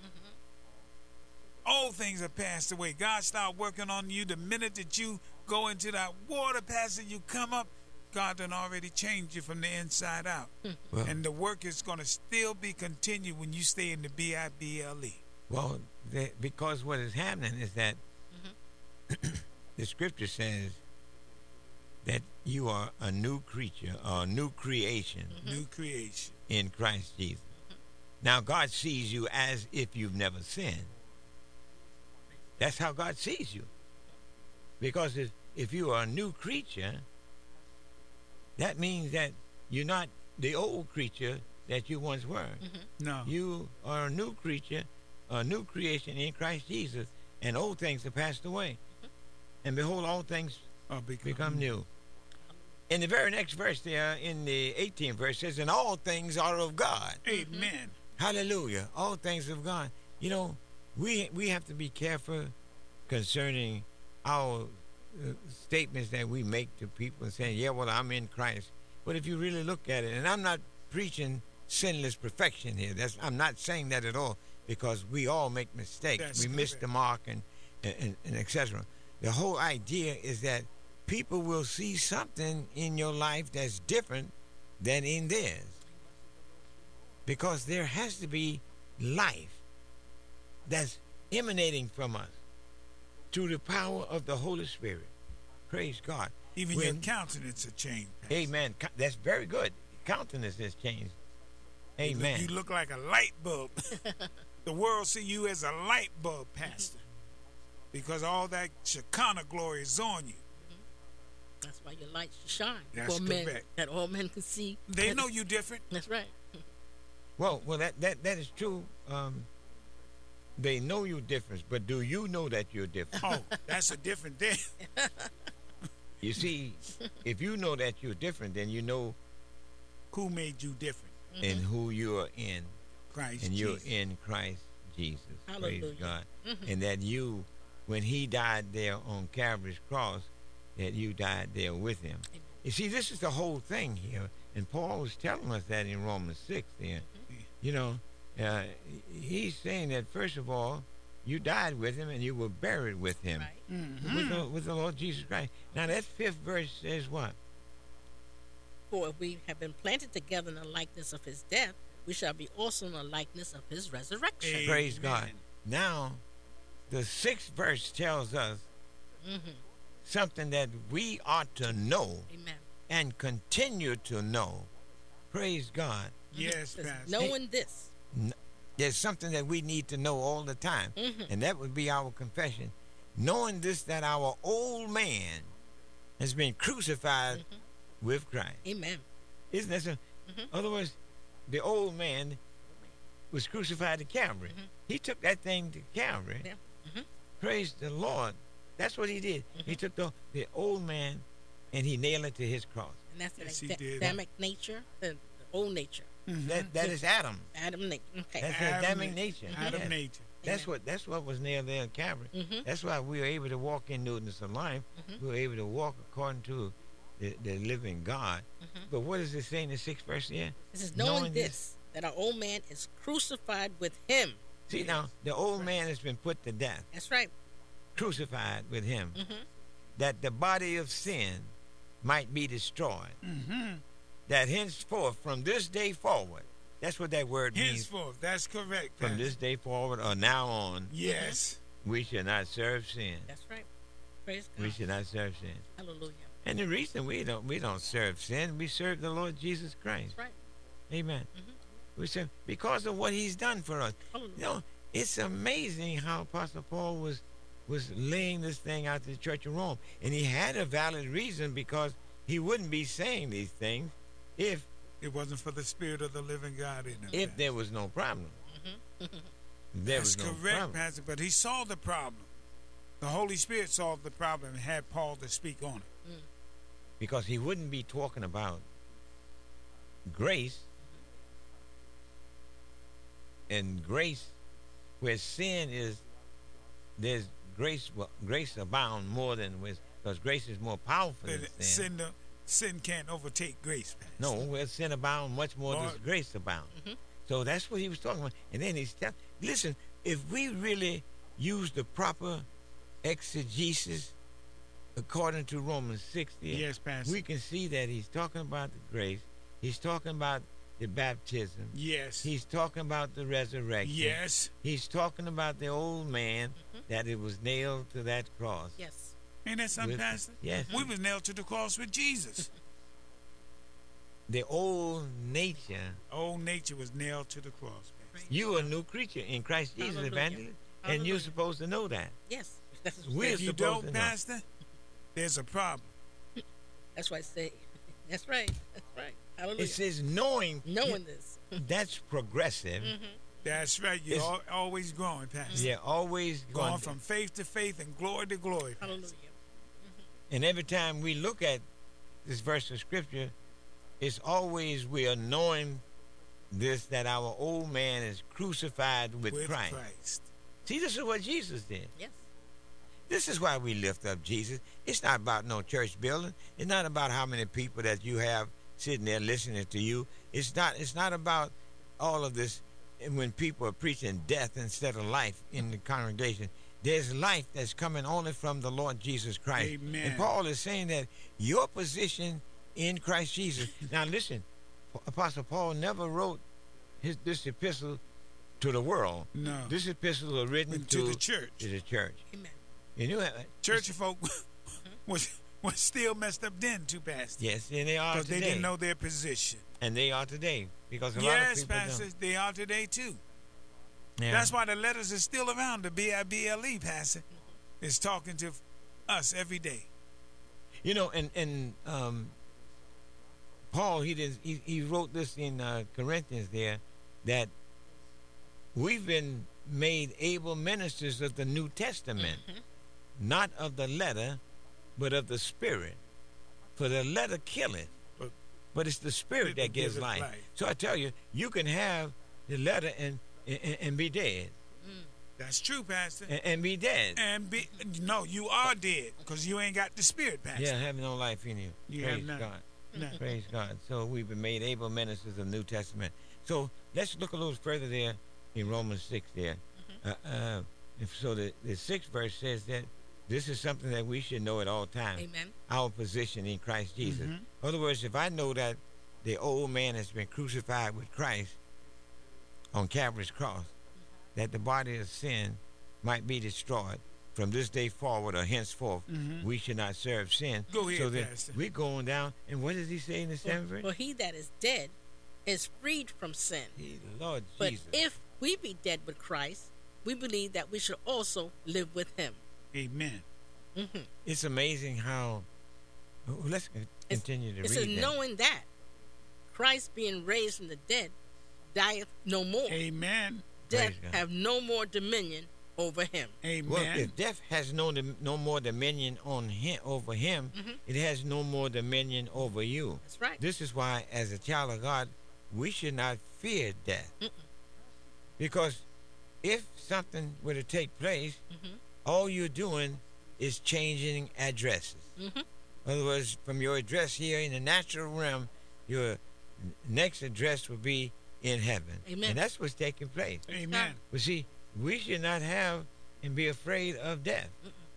Old things are passed away. God start working on you the minute that you go into that water, Pastor. You come up. God done already changed you from the inside out, Well, and the work is going to still be continued when you stay in the BIBLE. well, because what is happening is that the scripture says that you are a new creature or a new creation New creation. in Christ Jesus. Now, God sees you as if you've never sinned. That's how God sees you. Because if you are a new creature, that means that you're not the old creature that you once were. No. You are a new creature, a new creation in Christ Jesus, and old things have passed away. And behold, all things Oh, become new. In the very next verse there, in the 18th verse, says, and all things are of God. Amen. Hallelujah. All things of God. You know, we have to be careful concerning our statements that we make to people and saying, yeah, well, I'm in Christ. But if you really look at it, and I'm not preaching sinless perfection here. I'm not saying that at all, because we all make mistakes. That's we miss correct. the mark and etc. The whole idea is that people will see something in your life that's different than in theirs. Because there has to be life that's emanating from us through the power of the Holy Spirit. Praise God. Even your countenance will change. Pastor. Amen. That's very good. Countenance has changed. Amen. You look like a light bulb. The world see you as a light bulb, Pastor, because all that Shekinah glory is on you. That's why your light should shine That's for men, correct. that all men can see. They know you different. That's right. Well, that is true. They know you different, but do you know that you're different? Oh, that's a different thing. You see, if you know that you're different, then you know Who made you different? in who you are in, Christ and you're Jesus. in Christ Jesus. Hallelujah. Praise God. And that you, when he died there on Calvary's cross, that you died there with him. Amen. You see, this is the whole thing here, and Paul was telling us that in Romans 6 there. You know, he's saying that, first of all, you died with him and you were buried with him, Right. with the Lord Jesus Christ. Now, that 5th verse says what? For if we have been planted together in the likeness of his death, we shall be also in the likeness of his resurrection. Amen. Praise God. Now, the 6th verse tells us something that we ought to know Amen. and continue to know. Praise God. Yes, Says, Pastor. knowing this. There's something that we need to know all the time, and that would be our confession. Knowing this, that our old man has been crucified with Christ. Amen. Isn't that so? Otherwise, the old man was crucified at Calvary. He took that thing to Calvary. Yeah. Praise the Lord. That's what he did. He took the old man and he nailed it to his cross. And that's Yes, the he did. Adamic nature, the old nature. That is Adam. Adam nature. Okay. That's the Adam Adamic na- nature. Adam Yes. nature. That's what was nailed there at Calvary. That's why we were able to walk in newness of life. We were able to walk according to the living God. But what does it say in the 6th verse here? This is knowing this, that our old man is crucified with him. See, now, the old man has been put to death, That's right. crucified with him. that the body of sin might be destroyed. That henceforth, from this day forward, that's what that word means. Henceforth, that's correct. From Pastor. this day forward or now on, Yes. we should not serve sin. That's right. Praise God. We should not serve sin. Hallelujah. And the reason we don't serve sin, we serve the Lord Jesus Christ. That's right. Amen. We serve because of what He's done for us. Hallelujah. You know, it's amazing how Apostle Paul was laying this thing out to the Church of Rome, and he had a valid reason, because he wouldn't be saying these things if It wasn't for the Spirit of the living God in him. if there was no problem. There That's was no correct, problem. Pastor. But he solved the problem. The Holy Spirit solved the problem and had Paul to speak on it. Because he wouldn't be talking about grace, and grace where sin is, there's grace. Well, grace abound more than with, because grace is more powerful than That sin. sin can't overtake grace, Pastor. No, where sin abound, much more does Lord. grace abound. So that's what he was talking about. And then he's telling, listen, if we really use the proper exegesis according to Romans 6, Yes, Pastor. we can see that he's talking about the grace. He's talking about the baptism. Yes. He's talking about the resurrection. Yes. He's talking about the old man that it was nailed to that cross. Yes. Ain't that something, With- Pastor? yes. We was nailed to the cross with Jesus. The old nature. Old nature was nailed to the cross, Pastor. You are a new creature in Christ Jesus, Hallelujah. evangelist. And you're Hallelujah. supposed to know that. Yes. That's, We're If you supposed don't, to know. Pastor, there's a problem. that's why I say. That's right. That's right. Hallelujah. It says knowing. Knowing this. That's progressive. That's right. You're It's- always growing, Pastor. They're always Going going. from faith to faith and glory to glory. Hallelujah. And every time we look at this verse of scripture, it's always we are knowing this, that our old man is crucified with Christ. See, this is what Jesus did. Yes. This is why we lift up Jesus. It's not about no church building. It's not about how many people that you have sitting there listening to you. It's not about all of this. And when people are preaching death instead of life in the congregation, there's life that's coming only from the Lord Jesus Christ. Amen. And Paul is saying that your position in Christ Jesus. Now listen, Apostle Paul never wrote this epistle to the world. No. This epistle was written To the church. To the church. Amen. And you have, Church folk was still messed up then, too, Pastor. yes, and they are Because today. they didn't know their position. And they are today. Because a lot of Yes, people Pastor, they are today, too. don't. Yeah. That's why the letters are still around. The BIBLE, Pastor, is talking to us every day. You know, and Paul, he wrote this in Corinthians there, that we've been made able ministers of the New Testament, not of the letter, but of the Spirit. For the letter killeth, but it's the Spirit that gives giveth life. life. So I tell you, you can have the letter and be dead, That's true, Pastor. and be dead. No, you are dead because you ain't got the Spirit, Pastor. Yeah, having no life in you. You have Praise none. God. No. Praise God. So we've been made able ministers of the New Testament. So let's look a little further there in Romans 6 there. So the 6th verse says that this is something that we should know at all times. Amen. Our position in Christ Jesus. In other words, if I know that the old man has been crucified with Christ on Calvary's cross, that the body of sin might be destroyed, from this day forward or henceforth, we should not serve sin. Go ahead, so then Pastor. we're going down. And what does he say in the 7th verse? For he that is dead is freed from sin. Lord But Jesus. if we be dead with Christ, we believe that we should also live with him. Amen. It's amazing how. Let's continue to It read says, that. knowing that Christ being raised from the dead dieth no more. Amen. Death Praise God. have no more dominion over him. Amen. Well, if death has no more dominion on him over him, it has no more dominion over you. That's right. This is why, as a child of God, we should not fear death, because if something were to take place, all you're doing is changing addresses. In other words, from your address here in the natural realm, your next address will be in heaven. Amen. And that's what's taking place. Amen. But see, we should not have and be afraid of death.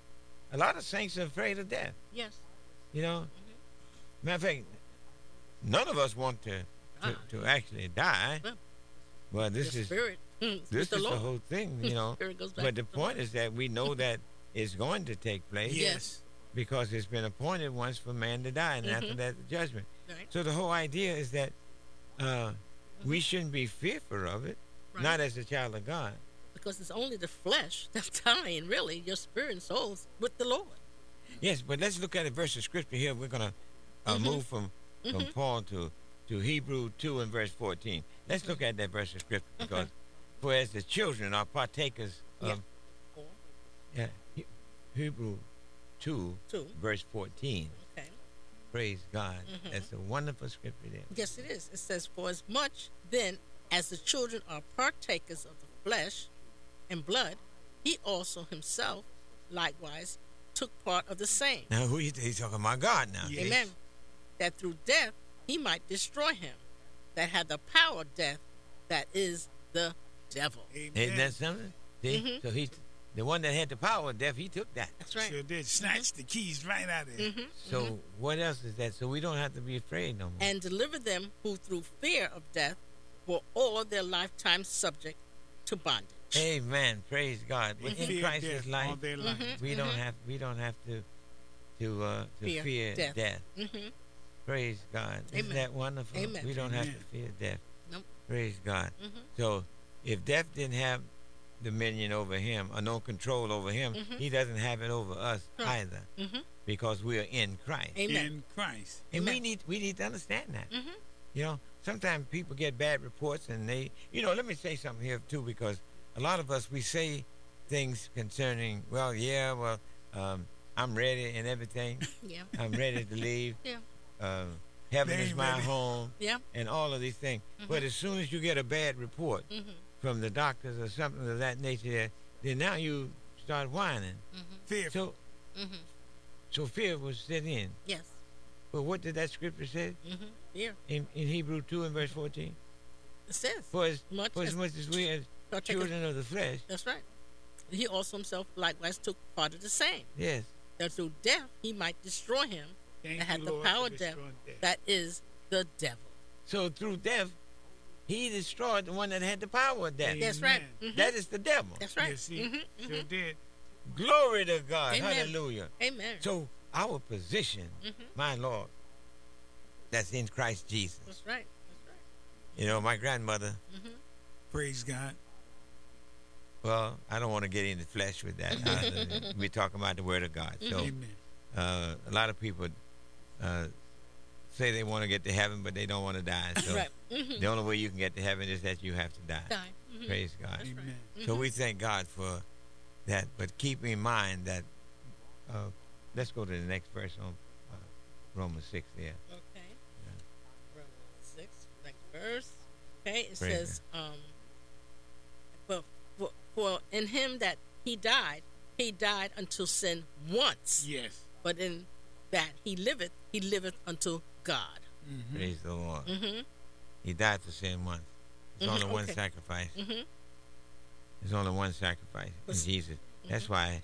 a lot of saints are afraid of death. Yes. You know, matter of fact, none of us want to actually die. Well, But this the is spirit. this the is the Lord. whole thing, you know. Spirit goes back But the to the point Lord. is that we know that it's going to take place Yes. because it's been appointed once for man to die, and after that, the judgment. Right. So the whole idea is that we shouldn't be fearful of it, Right. not as a child of God. Because it's only the flesh that's dying, really. Your spirit and soul's with the Lord. Yes, but let's look at a verse of scripture here. We're going to move from Paul to Hebrew 2 and verse 14. Let's look at that verse of scripture because for as the children are partakers Yeah. of Four, Hebrew 2, 2. verse 14. Okay. Praise God. That's a wonderful scripture there. Yes, it is. It says, "For as much then as the children are partakers of the flesh and blood, he also himself likewise took part of the same." Now, who he's talking about? God now. Yes. Amen. That through death he might destroy him that had the power of death, that is the devil. Amen. Isn't that something? See? So he's the one that had the power of death, he took that. That's right. Sure did. Snatch the keys right out of it. So what else is that? So we don't have to be afraid no more. And deliver them who through fear of death were all their lifetime subject to bondage. Amen. Praise God. But in Fear Christ's death life, all their life. we don't have to fear death. death. Praise God. Isn't Amen. that wonderful? Amen. We don't have Amen. to fear death. Nope. Praise God. So if death didn't have dominion over him or no control over him, he doesn't have it over us Right. either, because we are in Christ. Amen. In Christ. And Amen. we need to understand that. You know, sometimes people get bad reports, and they, you know, let me say something here too, because a lot of us, we say things concerning, I'm ready and everything. Yeah. I'm ready to leave. Yeah. Heaven They is ain't my ready. home, Yeah. and all of these things. But as soon as you get a bad report from the doctors or something of that nature, then now you start whining. Fearful. So fear will set in. Yes. But what did that scripture say Yeah. in Hebrew 2 and verse 14? It says. For as Much much, as- as we as Partakers- children of the flesh, That's right. He also himself likewise took part of the same, yes. that through death he might destroy him Thank that had you, the Lord, power for of death, destroying death. that is the devil. So through death, he destroyed the one that had the power of death. That's right. Amen. That is the devil. That's right. Yes, he sure did. Glory to God. Amen. Hallelujah. Amen. So our position, my Lord, that's in Christ Jesus. That's right. That's right. You know, my grandmother, Praise God. well, I don't want to get into flesh with that. We're talking about the Word of God. So Amen. a lot of people say they want to get to heaven, but they don't want to die. So Right. the only way you can get to heaven is that you have to die. Die. Praise God. Amen. So we thank God for that. But keep in mind that, let's go to the next verse on Romans 6 there. Okay. Romans 6, next verse. Okay, it Praise says, but for in him that he died unto sin once, Yes. but in that he liveth unto God. Praise the Lord. He died for sin once. There's only one okay. sacrifice. There's only one sacrifice in But- Jesus. That's why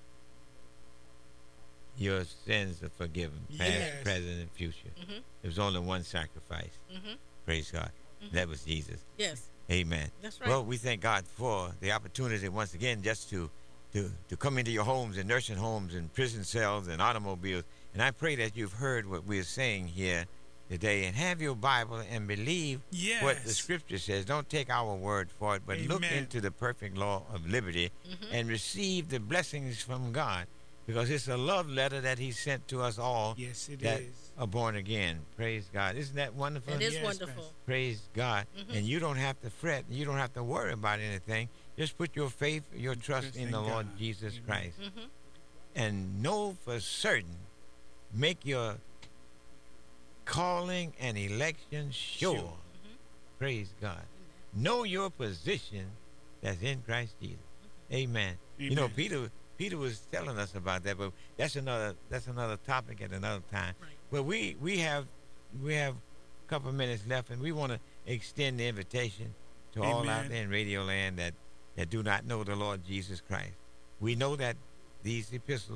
your sins are forgiven, past, Yes. present, and future. There's only one sacrifice. Praise God. That was Jesus. Yes, Amen. that's right. Well, we thank God for the opportunity once again just to come into your homes and nursing homes and prison cells and automobiles. And I pray that you've heard what we're saying here today and have your Bible and believe what the Yes. scripture says. Don't take our word for it, but look Amen. into the perfect law of liberty and receive the blessings from God, because it's a love letter that he sent to us all Yes, it that is. are born again. Praise God. Isn't that wonderful? It is Yes, wonderful. Pastor. Praise God. And you don't have to fret. You don't have to worry about anything. Just put your faith, your trust in the Lord God. Jesus Amen. Christ. And know for certain, make your calling and election sure. Praise God. Know your position that's in Christ Jesus. Amen. You know, Amen. Peter was telling us about that, but that's another topic at another time. Right. But we have a couple of minutes left, and we want to extend the invitation to all out Amen. there in Radio Land that do not know the Lord Jesus Christ. We know that these epistles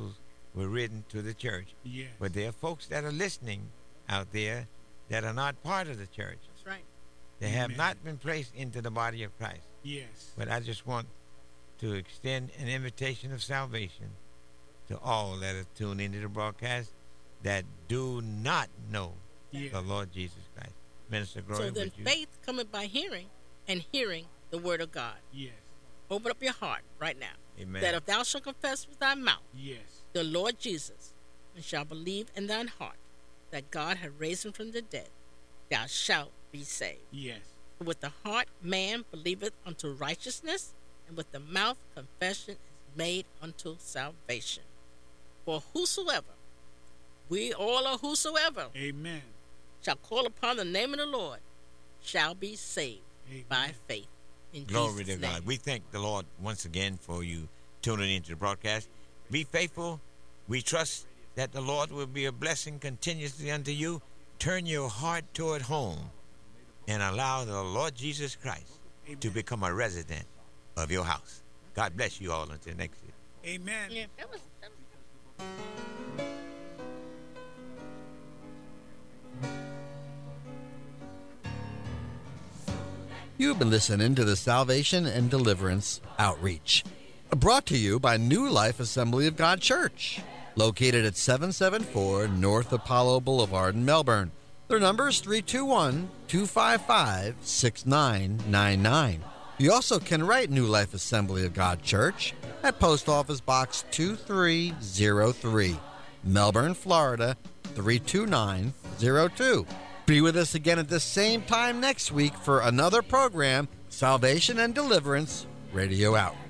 were written to the church. Yes. But there are folks that are listening out there that are not part of the church. That's right. They have Amen. not been placed into the body of Christ. Yes. But I just want to extend an invitation of salvation to all that are tuned into the broadcast that do not know Yes. the Lord Jesus Christ. Minister Gloria, So then would you? faith cometh by hearing, and hearing the word of God. Yes. Open up your heart right now. Amen. That if thou shalt confess with thy mouth Yes. the Lord Jesus, and shalt believe in thine heart that God hath raised him from the dead, thou shalt be saved. Yes. For with the heart man believeth unto righteousness, and with the mouth confession is made unto salvation. For whosoever, we all are whosoever, Amen. shall call upon the name of the Lord, shall be saved Amen. by faith. In Glory Jesus' to God. name. We thank the Lord once again for you tuning into the broadcast. Be faithful. We trust that the Lord will be a blessing continuously unto you. Turn your heart toward home and allow the Lord Jesus Christ to Amen. become a resident of your house. God bless you all until next year. Amen. Yeah, that was You've been listening to the Salvation and Deliverance Outreach, brought to you by New Life Assembly of God Church, located at 774 North Apollo Boulevard in Melbourne. Their number is 321-255-6999. You also can write New Life Assembly of God Church at Post Office Box 2303, Melbourne, Florida 32902. Be with us again at the same time next week for another program, Salvation and Deliverance Radio Outreach.